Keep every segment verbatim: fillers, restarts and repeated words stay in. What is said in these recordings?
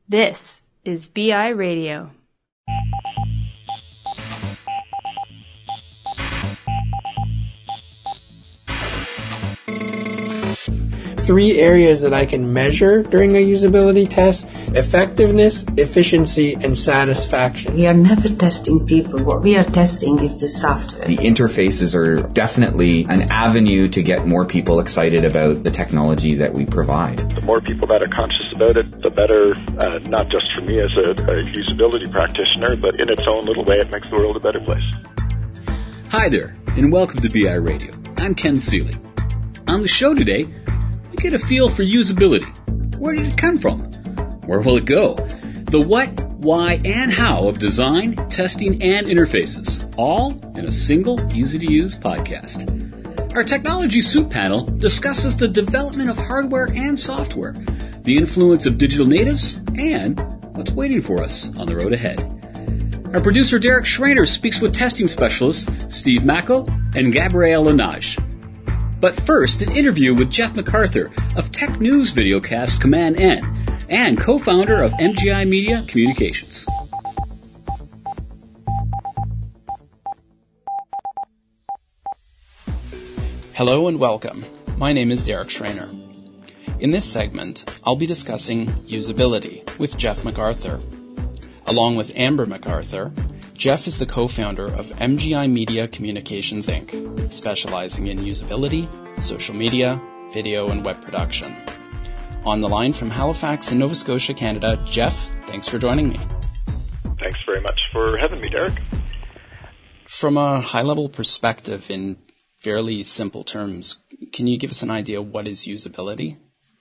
This is B I Radio. Three areas that I can measure during a usability test: effectiveness, efficiency, and satisfaction. We are never testing people. What we are testing is the software. The interfaces are definitely an avenue to get more people excited about the technology that we provide. The more people that are conscious about it, the better, uh, not just for me as a, a usability practitioner, but in its own little way, it makes the world a better place. Hi there, and welcome to B I Radio. I'm Ken Seeley. On the show today, we get a feel for usability. Where did it come from? Where will it go? The what, why, and how of design, testing, and interfaces, all in a single, easy-to-use podcast. Our Technology Soup panel discusses the development of hardware and software, the influence of digital natives, and what's waiting for us on the road ahead. Our producer Derek Schrader speaks with testing specialists Steve Macko and Gabrielle Lanage. But first, an interview with Jeff MacArthur of tech news videocast Command N and co-founder of M G I Media Communications. Hello and welcome. My name is Derek Schrader. In this segment, I'll be discussing usability with Jeff MacArthur. Along with Amber MacArthur, Jeff is the co-founder of M G I Media Communications Incorporated, specializing in usability, social media, video, and web production. On the line from Halifax in Nova Scotia, Canada, Jeff, thanks for joining me. Thanks very much for having me, Derek. From a high-level perspective, in fairly simple terms, can you give us an idea of what is usability?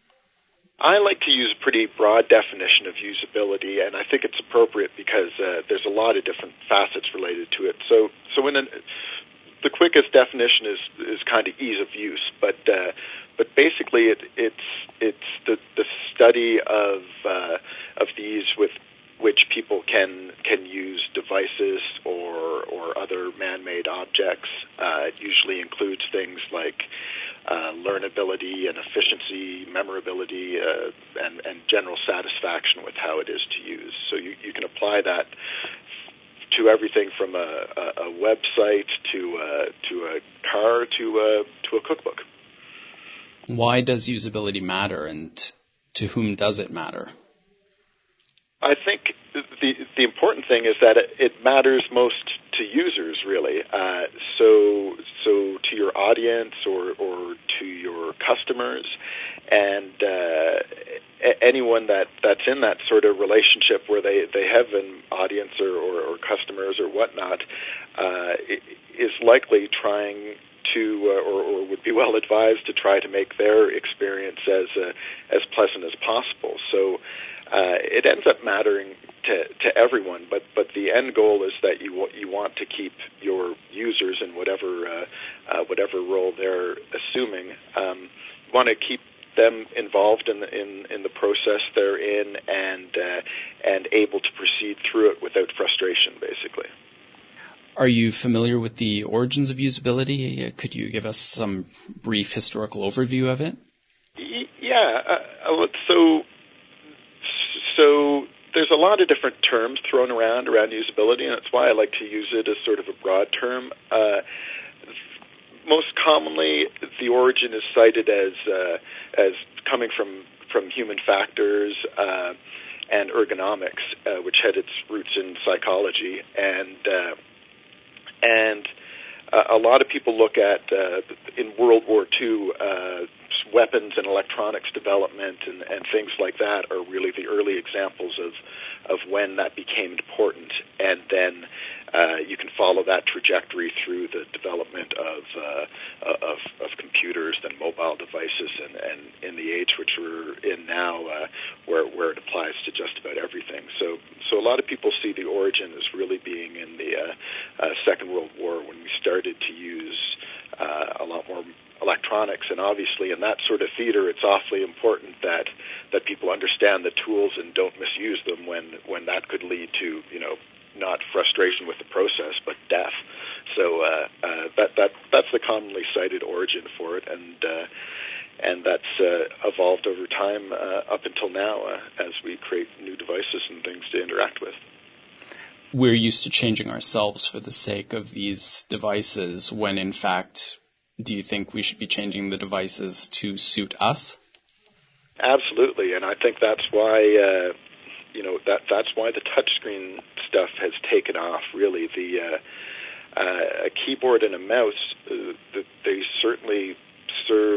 I like to use a pretty broad definition of usability, and I think it's appropriate because uh, there's a lot of different facets related to it. So, so in an, the quickest definition is is kind of ease of use, but uh, but basically it, it's it's the the study of uh, of the ease with which people can can use devices or or other man-made objects. Uh, it usually includes things like Uh, learnability and efficiency, memorability, uh, and, and general satisfaction with how it is to use. So you, you can apply that to everything from a, a, a website to uh, to a car to a, to a cookbook. Why does usability matter, and to whom does it matter? I think the the important thing is that it, it matters most to users, really. Uh, so so to your audience or, or to your customers, and uh, anyone that, that's in that sort of relationship where they, they have an audience or, or, or customers or whatnot, uh, is likely trying to uh, or, or would be well advised to try to make their experience as uh, as pleasant as possible. So Uh, it ends up mattering to, to everyone, but, but the end goal is that you you want to keep your users in whatever uh, uh, whatever role they're assuming. Um, you want to keep them involved in the, in, in the process they're in and uh, and able to proceed through it without frustration, basically. Are you familiar with the origins of usability? Could you give us some brief historical overview of it? Yeah, uh, so. So there's a lot of different terms thrown around around usability, and that's why I like to use it as sort of a broad term. Uh, most commonly, the origin is cited as uh, as coming from from human factors uh, and ergonomics, uh, which had its roots in psychology, and uh, and uh, a lot of people look at uh, in World War Two. Uh, weapons and electronics development and, and things like that are really the early examples of of when that became important, and then uh, you can follow that trajectory through the development of uh, of, of computers and mobile devices, and, and in the age which we're in now, uh, where where it applies to just about everything. So so a lot of people see the origin as really being in the uh, uh, Second World War, when we started to use uh, a lot more electronics, and obviously in that sort of theater, it's awfully important that that people understand the tools and don't misuse them when when that could lead to, you know, not frustration with the process but death. So uh, uh, that that that's the commonly cited origin for it, and uh, and that's uh, evolved over time uh, up until now uh, as we create new devices and things to interact with. We're used to changing ourselves for the sake of these devices, when in fact, do you think we should be changing the devices to suit us? Absolutely, and I think that's why uh, you know that that's why the touchscreen stuff has taken off. Really, the uh, uh, a keyboard and a mouse, uh, they certainly serve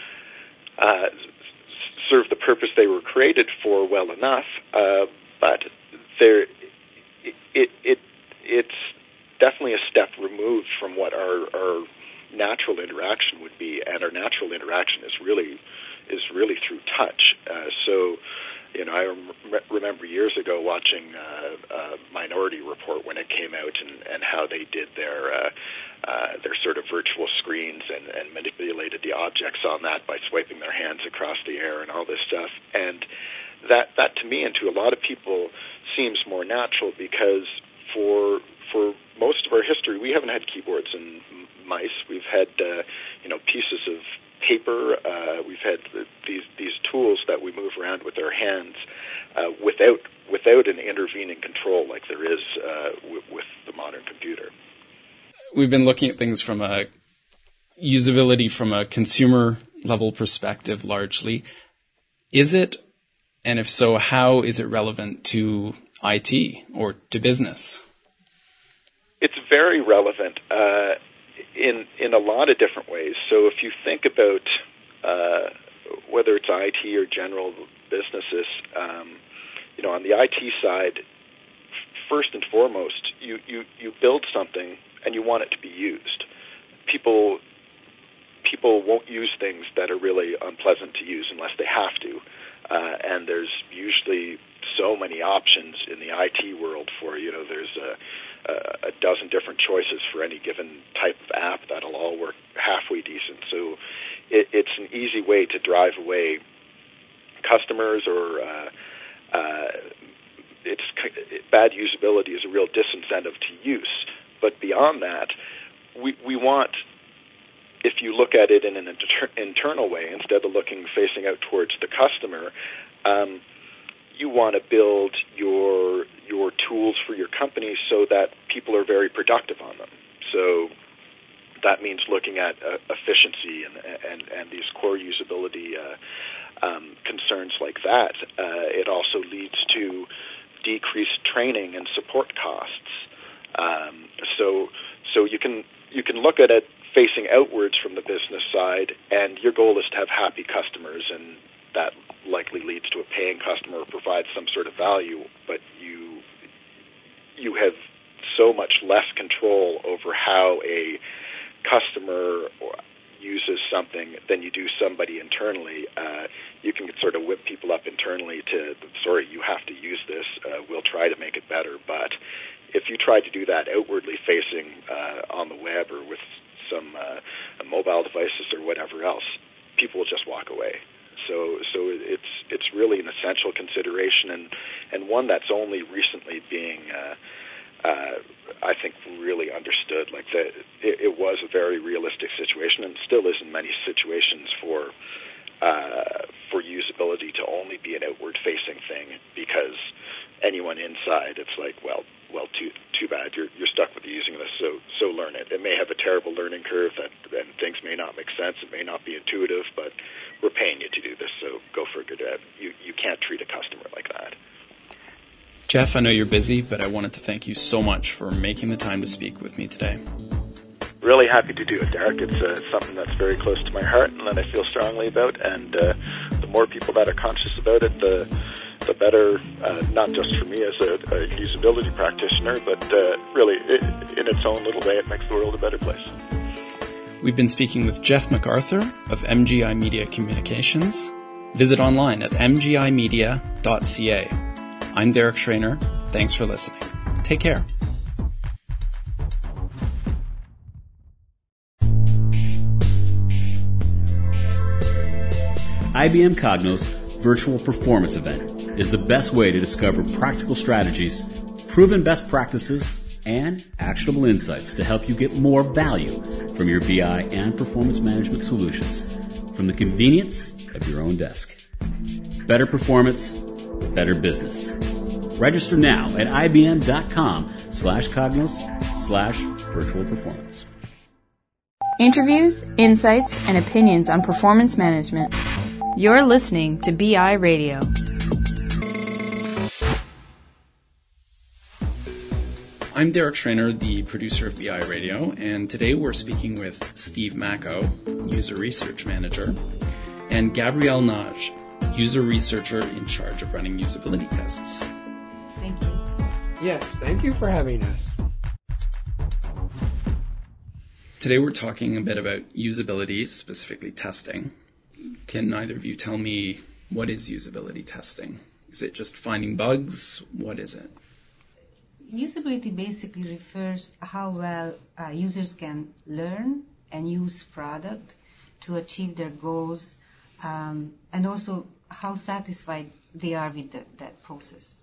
uh, serve the purpose they were created for well enough, uh, but they're it it it's definitely a step removed from what our our natural interaction would be, and our natural interaction is really is really through touch. Uh, so, you know, I rem- remember years ago watching uh, uh, Minority Report when it came out, and, and how they did their uh, uh, their sort of virtual screens and, and manipulated the objects on that by swiping their hands across the air and all this stuff. And that that to me and to a lot of people seems more natural, because for for most of our history we haven't had keyboards and mice. We've had uh, you know pieces of paper. Uh, we've had these these tools that we move around with our hands uh, without without an intervening control like there is uh, w- with the modern computer. We've been looking at things from a usability from a consumer level perspective largely. Is it, and if so, how is it relevant to I T or to business? It's very relevant. Uh, In in a lot of different ways. So if you think about uh, whether it's I T or general businesses, um, you know, on the I T side, first and foremost, you, you, you build something and you want it to be used. People people won't use things that are really unpleasant to use unless they have to, uh, and there's usually so many options in the I T world for, you know, there's a a dozen different choices for any given type of app that'll all work halfway decent. So it, it's an easy way to drive away customers, or uh, uh, it's bad usability is a real disincentive to use. But beyond that, we we want, if you look at it in an inter- internal way instead of looking facing out towards the customer, um, you want to build your your tools for your company so that people are very productive on them. So that means looking at uh, efficiency and, and and these core usability uh, um, concerns like that. Uh, it also leads to decreased training and support costs. Um, so so you can you can look at it facing outwards from the business side, and your goal is to have happy customers, and that likely leads to a paying customer or provides some sort of value, but you you have so much less control over how a customer uses something than you do somebody internally. Uh, you can sort of whip people up internally to, sorry, you have to use this, uh, we'll try to make it better. But if you try to do that outwardly facing uh, on the web or with some uh, mobile devices or whatever else, people will just walk away. So, so it's it's really an essential consideration, and, and one that's only recently being, uh, uh, I think, really understood. Like the, it, it was a very realistic situation, and still is in many situations for uh, for usability to only be an outward-facing thing, because anyone inside, it's like, well, well, too too bad. You're you're stuck with using this, so so learn it. It may have a terrible learning curve, that and things may not make sense. It may not be intuitive, but we're paying you to do this, so go for a good ad. You you can't treat a customer like that. Jeff, I know you're busy, but I wanted to thank you so much for making the time to speak with me today. Really happy to do it, Derek. It's uh, something that's very close to my heart and that I feel strongly about, and uh, the more people that are conscious about it, the the better, uh, not just for me as a, a usability practitioner, but uh, really, it, in its own little way, it makes the world a better place. We've been speaking with Jeff MacArthur of M G I Media Communications. Visit online at m g i media dot c a. I'm Derek Schreiner. Thanks for listening. Take care. I B M Cognos Virtual Performance Event is the best way to discover practical strategies, proven best practices, and actionable insights to help you get more value from your B I and performance management solutions. from the convenience of your own desk. Better performance, better business. Register now at ibm.com slash Cognos slash virtual performance. Interviews, insights, and opinions on performance management. You're listening to B I Radio. I'm Derek Schreiner, the producer of B I Radio, and today we're speaking with Steve Macko, User Research Manager, and Gabrielle Nage, User Researcher in charge of running usability tests. Thank you. Yes, thank you for having us. Today we're talking a bit about usability, specifically testing. Can either of you tell me what is usability testing? Is it just finding bugs? What is it? Usability basically refers how well uh, users can learn and use product to achieve their goals, um, and also how satisfied they are with the, that process.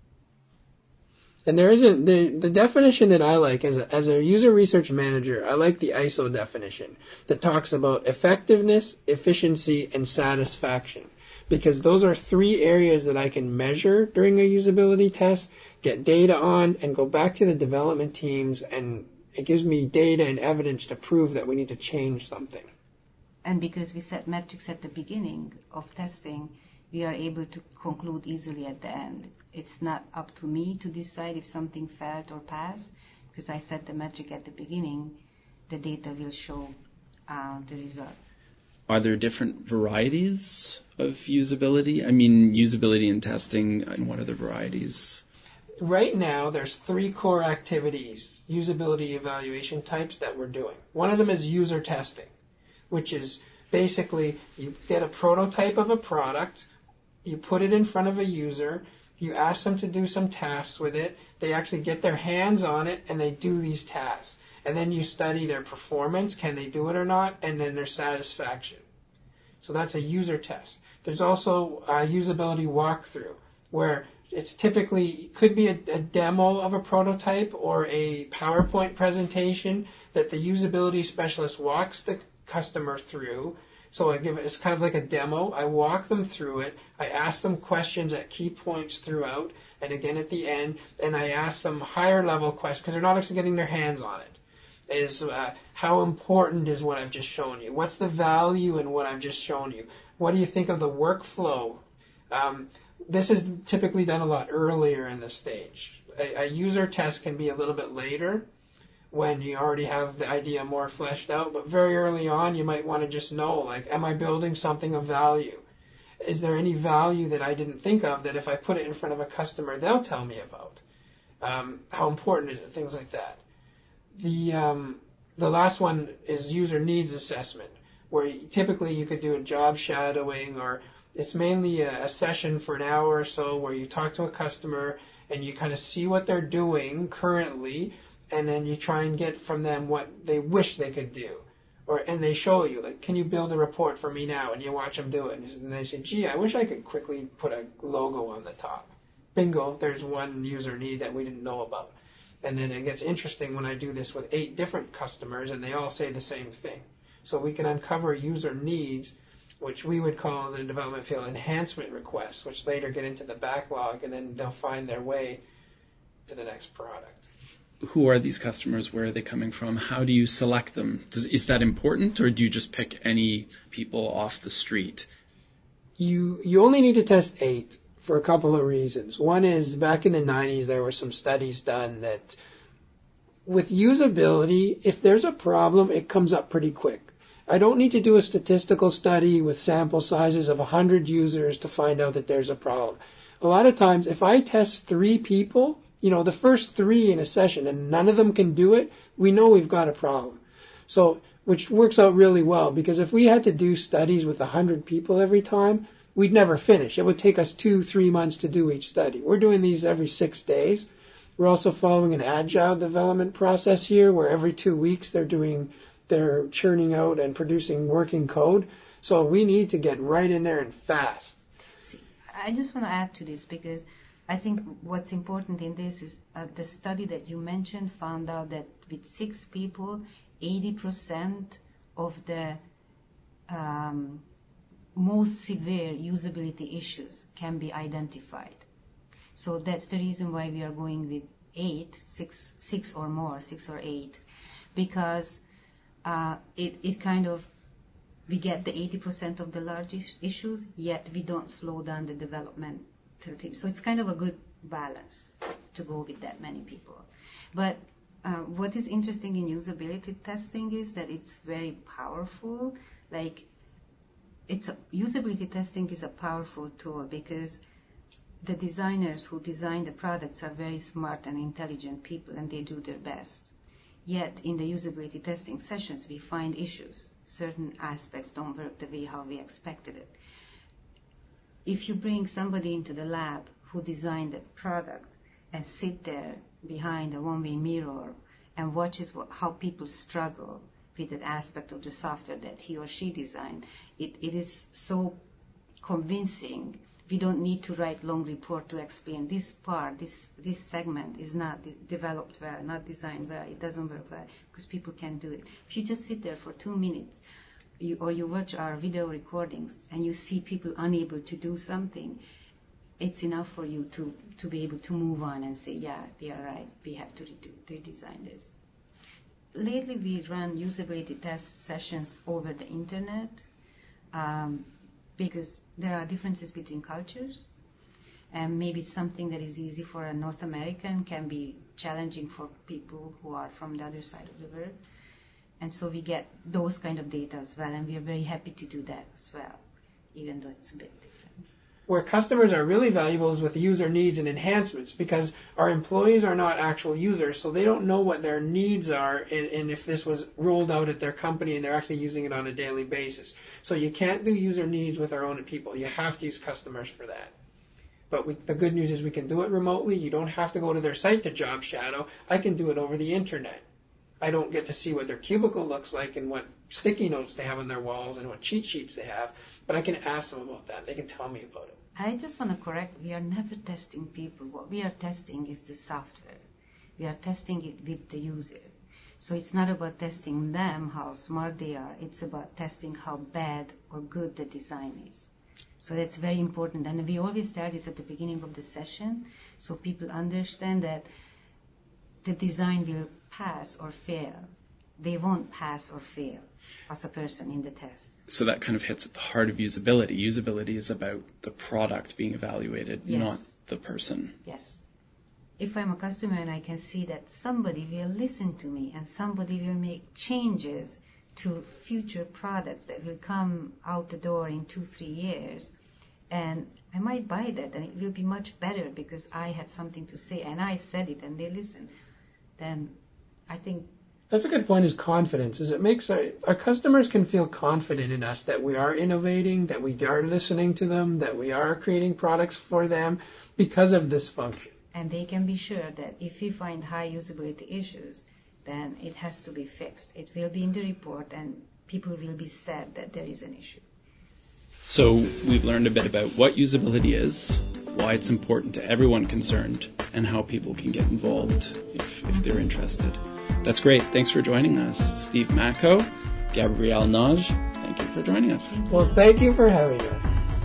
And there isn't, the, the definition that I like as a, as a user research manager, I like the I S O definition that talks about effectiveness, efficiency, and satisfaction. Because those are three areas that I can measure during a usability test, get data on, and go back to the development teams, and it gives me data and evidence to prove that we need to change something. And because we set metrics at the beginning of testing, we are able to conclude easily at the end. It's not up to me to decide if something failed or passed, because I set the metric at the beginning, the data will show uh, the result. Are there different varieties of usability? I mean, usability in testing, and what are the varieties? Right now, there's three core activities, usability evaluation types that we're doing. One of them is user testing, which is basically you get a prototype of a product, you put it in front of a user, you ask them to do some tasks with it, they actually get their hands on it, and they do these tasks. And then you study their performance, can they do it or not, and then their satisfaction. So that's a user test. There's also a usability walkthrough, where it's typically, could be a, a demo of a prototype or a PowerPoint presentation that the usability specialist walks the customer through. So I give it, it's kind of like a demo. I walk them through it. I ask them questions at key points throughout, and again at the end, and I ask them higher level questions, because they're not actually getting their hands on it. Is uh, how important is what I've just shown you? What's the value in what I've just shown you? What do you think of the workflow? Um, this is typically done a lot earlier in the stage. A, a user test can be a little bit later when you already have the idea more fleshed out, but very early on you might want to just know, like, am I building something of value? Is there any value that I didn't think of that if I put it in front of a customer, they'll tell me about? Um, how important is it? Things like that. The um, the last one is user needs assessment, where you, typically you could do a job shadowing, or it's mainly a, a session for an hour or so where you talk to a customer and you kind of see what they're doing currently, and then you try and get from them what they wish they could do. Or and they show you, like, can you build a report for me now? And you watch them do it, and they say, gee, I wish I could quickly put a logo on the top. Bingo, there's one user need that we didn't know about. And then it gets interesting when I do this with eight different customers and they all say the same thing. So we can uncover user needs, which we would call in the development field enhancement requests, which later get into the backlog, and then they'll find their way to the next product. Who are these customers? Where are they coming from? How do you select them? Does, is that important, or do you just pick any people off the street? You you only need to test eight for a couple of reasons. One is, back in the nineties, there were some studies done that with usability, if there's a problem, it comes up pretty quick. I don't need to do a statistical study with sample sizes of one hundred users to find out that there's a problem. A lot of times, if I test three people, you know, the first three in a session, and none of them can do it, we know we've got a problem. So, which works out really well, because if we had to do studies with one hundred people every time, we'd never finish. It would take us two, three months to do each study. We're doing these every six days. We're also following an agile development process here, where every two weeks they're doing, they're churning out and producing working code. So we need to get right in there and fast. See, I just want to add to this, because I think what's important in this is uh, the study that you mentioned found out that with six people, eighty percent of the um, most severe usability issues can be identified. So that's the reason why we are going with eight, six, six or more, six or eight, because uh, it, it kind of, we get the eighty percent of the large is- issues, yet we don't slow down the development till team. So it's kind of a good balance to go with that many people. But uh, what is interesting in usability testing is that it's very powerful. Like, it's a, usability testing is a powerful tool because the designers who design the products are very smart and intelligent people, and they do their best. Yet, in the usability testing sessions, we find issues. Certain aspects don't work the way how we expected it. If you bring somebody into the lab who designed the product and sit there behind a one-way mirror and watches what, how people struggle with that aspect of the software that he or she designed, it, it is so convincing. We don't need to write long report to explain this part, this this segment is not de- developed well, not designed well, it doesn't work well, because people can do it. If you just sit there for two minutes, you, or you watch our video recordings and you see people unable to do something, it's enough for you to, to be able to move on and say, yeah, they are right, we have to redo, redesign this. Lately we run usability test sessions over the internet, um, because there are differences between cultures, and maybe something that is easy for a North American can be challenging for people who are from the other side of the world. And so we get those kind of data as well, and we are very happy to do that as well, even though it's a bit different. Where customers are really valuable is with user needs and enhancements, because our employees are not actual users, so they don't know what their needs are and, and if this was rolled out at their company and they're actually using it on a daily basis. So you can't do user needs with our own people. You have to use customers for that. But we, the good news is we can do it remotely. You don't have to go to their site to job shadow. I can do it over the internet. I don't get to see what their cubicle looks like and what sticky notes they have on their walls and what cheat sheets they have, but I can ask them about that. They can tell me about it. I just want to correct, we are never testing people. What we are testing is the software. We are testing it with the user. So it's not about testing them, how smart they are. It's about testing how bad or good the design is. So that's very important. And we always tell this at the beginning of the session, so people understand that the design will pass or fail. They won't pass or fail as a person in the test. So that kind of hits at the heart of usability. Usability is about the product being evaluated, Yes. not the person. Yes. If I'm a customer and I can see that somebody will listen to me and somebody will make changes to future products that will come out the door in two, three years, and I might buy that and it will be much better because I had something to say and I said it and they listened, then I think That's a good point, is confidence. Is it makes our, our customers can feel confident in us that we are innovating, that we are listening to them, that we are creating products for them because of this function. and they can be sure that if we find high usability issues, then it has to be fixed. It will be in the report and people will be sad that there is an issue. So we've learned a bit about what usability is, why it's important to everyone concerned, and how people can get involved if, if they're interested. That's great. Thanks for joining us. Steve Macko, Gabrielle Naj, thank you for joining us. Well, thank you for having us.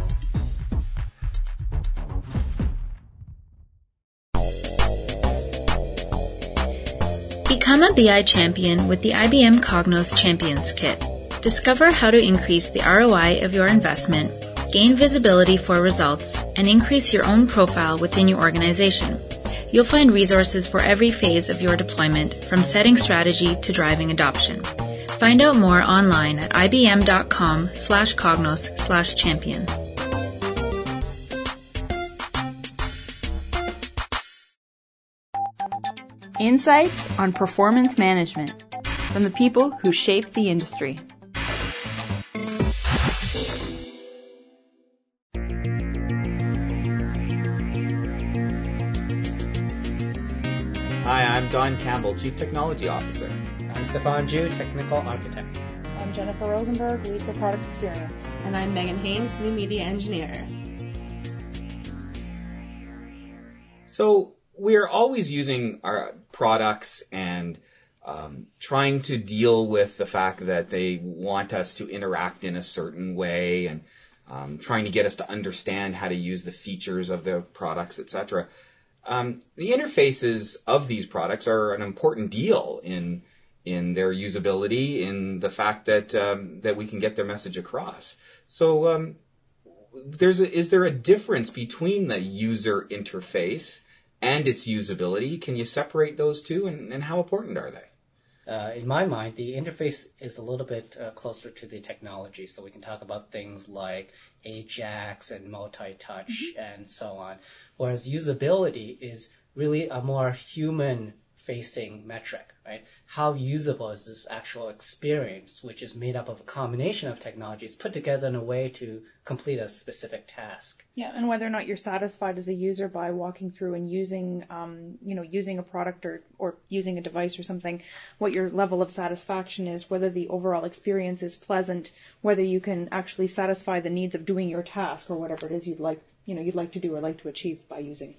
Become a B I champion with the I B M Cognos Champions Kit. Discover how to increase the R O I of your investment, gain visibility for results, and increase your own profile within your organization. You'll find resources for every phase of your deployment, from setting strategy to driving adoption. Find out more online at ibm.com slash cognos slash champion. Insights on performance management from the people who shape the industry. Hi, I'm Don Campbell, Chief Technology Officer. I'm Stefan Ju, Technical Architect. I'm Jennifer Rosenberg, Lead for Product Experience. And I'm Megan Haynes, New Media Engineer. So we're always using our products and um, trying to deal with the fact that they want us to interact in a certain way, and um, trying to get us to understand how to use the features of the products, et cetera. Um, the interfaces of these products are an important deal in in their usability, in the fact that um, that we can get their message across. So, um, there's a, is there a difference between the user interface and its usability? Can you separate those two, and, and how important are they? Uh, in my mind, the interface is a little bit uh, closer to the technology, so we can talk about things like Ajax and multi-touch mm-hmm. and so on. Whereas usability is really a more human-facing metric, right? How usable is this actual experience, which is made up of a combination of technologies put together in a way to complete a specific task. Yeah, and whether or not you're satisfied as a user by walking through and using, um, you know, using a product or, or using a device or something, what your level of satisfaction is, whether the overall experience is pleasant, whether you can actually satisfy the needs of doing your task or whatever it is you'd like, you know, you'd like to do or like to achieve by using.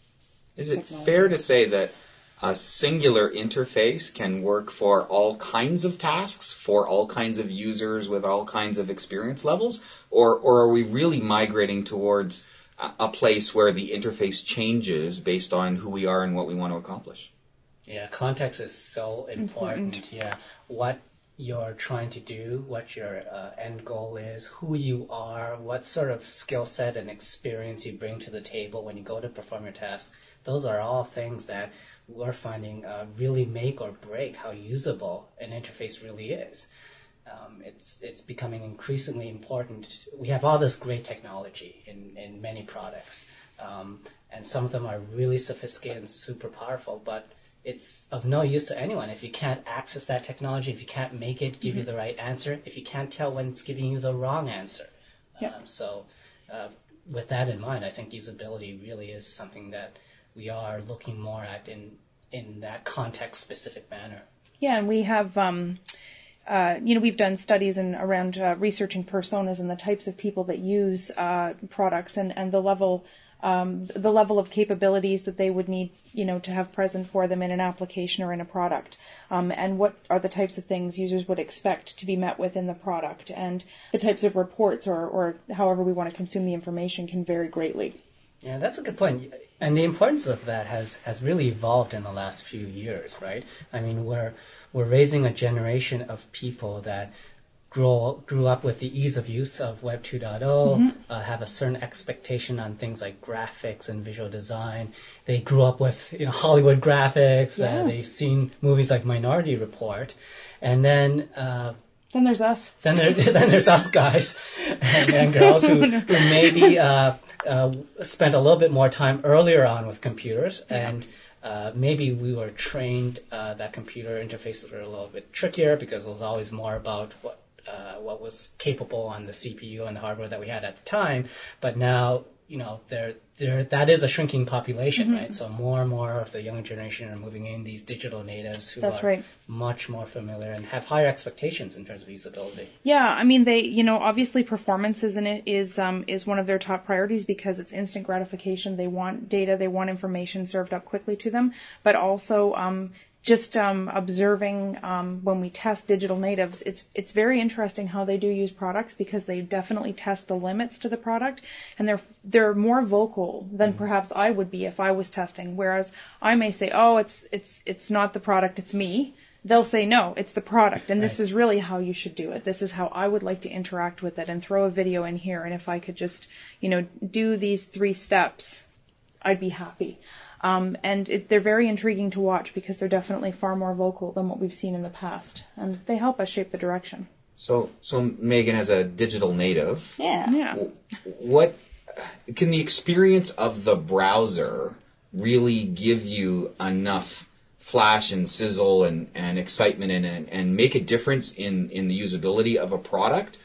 Is it technology. Fair to say that a singular interface can work for all kinds of tasks, for all kinds of users with all kinds of experience levels? Or, or are we really migrating towards a, a place where the interface changes based on who we are and what we want to accomplish? Yeah, context is so important. important. Yeah, what you're trying to do, what your uh, end goal is, who you are, what sort of skill set and experience you bring to the table when you go to perform your task. Those are all things that we're finding uh, really make or break how usable an interface really is. Um, it's it's becoming increasingly important. We have all this great technology in, in many products, um, and some of them are really sophisticated and super powerful, but it's of no use to anyone if you can't access that technology, if you can't make it give mm-hmm. you the right answer, if you can't tell when it's giving you the wrong answer. Yep. Um, so uh, with that in mind, I think usability really is something that we are looking more at in in that context-specific manner. Yeah, and we have, um, uh, you know, we've done studies in, around uh, researching personas and the types of people that use uh, products and, and the level um, the level of capabilities that they would need, you know, to have present for them in an application or in a product, um, and what are the types of things users would expect to be met with in the product, and the types of reports or, or however we want to consume the information can vary greatly. Yeah, that's a good point. And the importance of that has, has really evolved in the last few years, right? I mean, we're we're raising a generation of people that grew grew up with the ease of use of Web two point oh, mm-hmm. uh, have a certain expectation on things like graphics and visual design. They grew up with you know Hollywood graphics. Yeah. Uh, they've seen movies like Minority Report, and then. Uh, Then there's us. Then, there, then there's us guys and, and girls who, who maybe uh, uh, spent a little bit more time earlier on with computers, yeah. and uh, maybe we were trained uh, that computer interfaces were a little bit trickier because it was always more about what uh, what was capable on the C P U and the hardware that we had at the time. But now, you know, there there that is a shrinking population, mm-hmm. right? So more and more of the younger generation are moving in, these digital natives who That's are right. much more familiar and have higher expectations in terms of usability. Yeah, I mean, they, you know, obviously performance is in it is um is one of their top priorities because it's instant gratification. They want data, they want information served up quickly to them, but also um just um, observing um, when we test digital natives, it's it's very interesting how they do use products because they definitely test the limits to the product, and they're they're more vocal than mm-hmm. perhaps I would be if I was testing. Whereas I may say, oh, it's it's it's not the product, it's me. They'll say, no, it's the product, and right. this is really how you should do it. This is how I would like to interact with it, and throw a video in here. And if I could just, you know, do these three steps, I'd be happy. Um, and it, they're very intriguing to watch because they're definitely far more vocal than what we've seen in the past, and they help us shape the direction. So, so Megan, as a digital native, yeah, yeah, what can the experience of the browser really give you enough flash and sizzle and, and excitement in it, and make a difference in, in the usability of a product,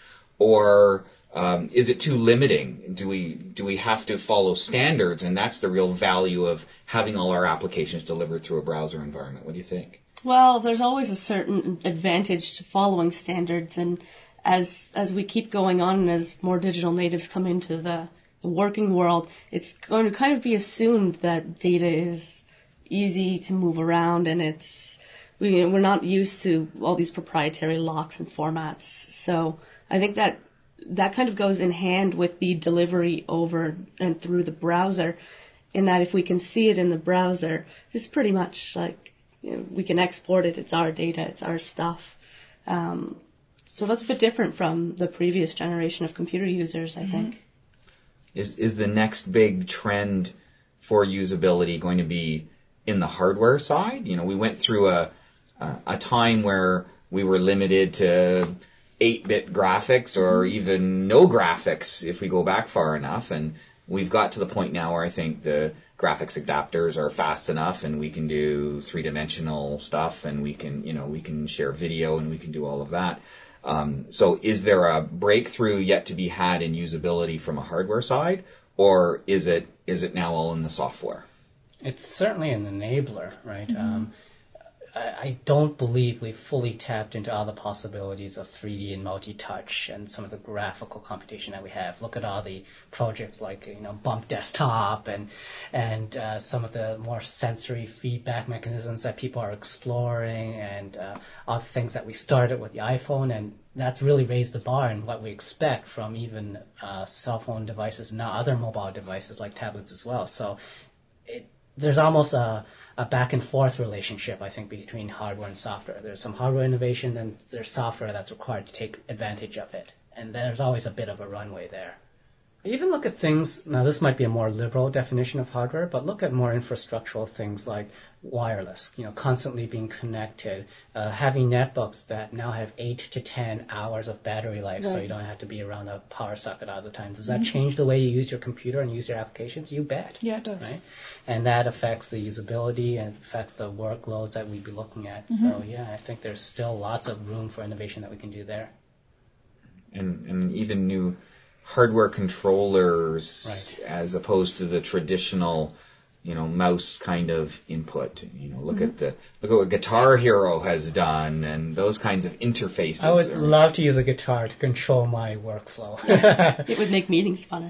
or Um, is it too limiting? Do we do we have to follow standards, and that's the real value of having all our applications delivered through a browser environment? What do you think? Well, there's always a certain advantage to following standards, and as as we keep going on, and as more digital natives come into the, the working world, it's going to kind of be assumed that data is easy to move around, and it's we, we're not used to all these proprietary locks and formats. So I think that that kind of goes in hand with the delivery over and through the browser, in that if we can see it in the browser, it's pretty much like, you know, we can export it, it's our data, it's our stuff. Um, so that's a bit different from the previous generation of computer users, I mm-hmm. think. Is is the next big trend for usability going to be in the hardware side? You know, we went through a a, a time where we were limited to eight-bit graphics or even no graphics if we go back far enough, and we've got to the point now where I think the graphics adapters are fast enough and we can do three-dimensional stuff and we can, you know, we can share video and we can do all of that. Um, so is there a breakthrough yet to be had in usability from a hardware side, or is it is it now all in the software? It's certainly an enabler, right? Mm-hmm. Um, I, I don't believe we've fully tapped into all the possibilities of three D and multi-touch and some of the graphical computation that we have. Look at all the projects like, you know, Bump Desktop and and uh, some of the more sensory feedback mechanisms that people are exploring, and uh, all the things that we started with the iPhone, and that's really raised the bar in what we expect from even uh, cell phone devices and now other mobile devices like tablets as well. So it, there's almost a a back and forth relationship, I think, between hardware and software. There's some hardware innovation, then there's software that's required to take advantage of it. And there's always a bit of a runway there. Even look at things, now this might be a more liberal definition of hardware, but look at more infrastructural things like wireless, you know, constantly being connected, uh, having netbooks that now have eight to ten hours of battery life, right. So you don't have to be around a power socket all the time. Does that mm-hmm. change the way you use your computer and use your applications? You bet. Yeah, it does. Right? And that affects the usability and affects the workloads that we'd be looking at. Mm-hmm. So yeah, I think there's still lots of room for innovation that we can do there. And and even new hardware controllers, right. as opposed to the traditional, you know, mouse kind of input. You know, look mm-hmm. at the look at what Guitar Hero has done, and those kinds of interfaces. I would are, love to use a guitar to control my workflow. It would make meetings funner.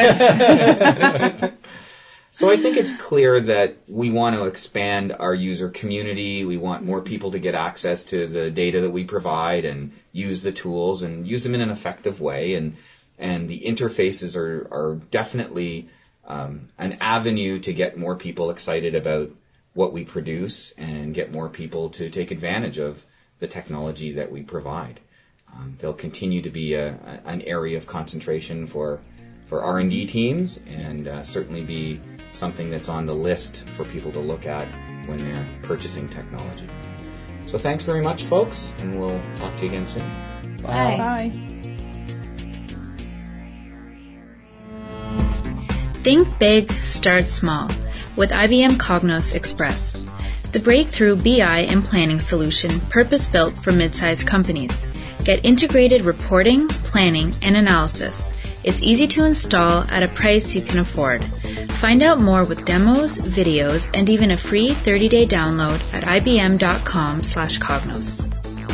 So I think it's clear that we want to expand our user community. We want more people to get access to the data that we provide and use the tools and use them in an effective way. And and the interfaces are, are definitely um, an avenue to get more people excited about what we produce and get more people to take advantage of the technology that we provide. Um, they'll continue to be a, a, an area of concentration for for R and D teams, and uh, certainly be something that's on the list for people to look at when they're purchasing technology. So thanks very much, folks, and we'll talk to you again soon. Bye. Bye. Think big, start small with I B M Cognos Express, the breakthrough B I and planning solution purpose-built for mid-sized companies. Get integrated reporting, planning, and analysis. It's easy to install at a price you can afford. Find out more with demos, videos, and even a free thirty-day download at ibm.com slash cognos.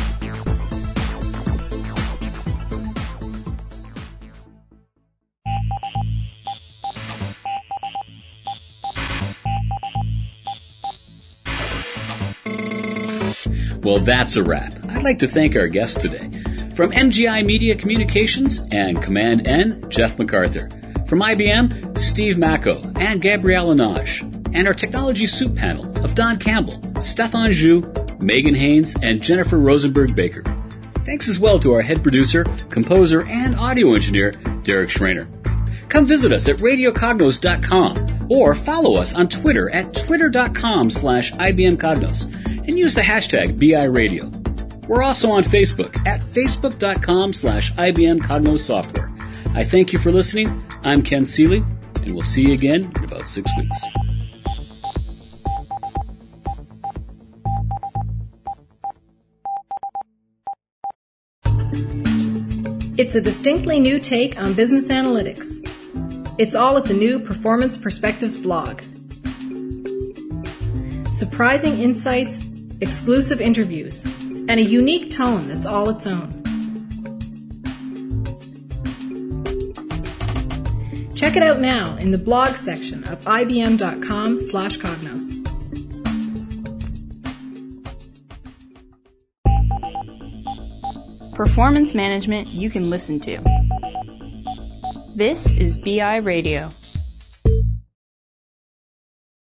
Well, that's a wrap. I'd like to thank our guests today. From M G I Media Communications and Command N, Jeff MacArthur. From I B M, Steve Macko and Gabrielle Anage. And our technology soup panel of Don Campbell, Stefan Zhu, Megan Haynes, and Jennifer Rosenberg-Baker. Thanks as well to our head producer, composer, and audio engineer, Derek Schreiner. Come visit us at radio cognos dot com or follow us on Twitter at twitter.com slash IBMCognos and use the hashtag B I Radio. We're also on Facebook at facebook.com slash IBM Cognos Software. I thank you for listening. I'm Ken Seeley, and we'll see you again in about six weeks. It's a distinctly new take on business analytics. It's all at the new Performance Perspectives blog. Surprising insights, exclusive interviews, and a unique tone that's all its own. Check it out now in the blog section of ibm.com slash cognos. Performance management you can listen to. This is B I Radio.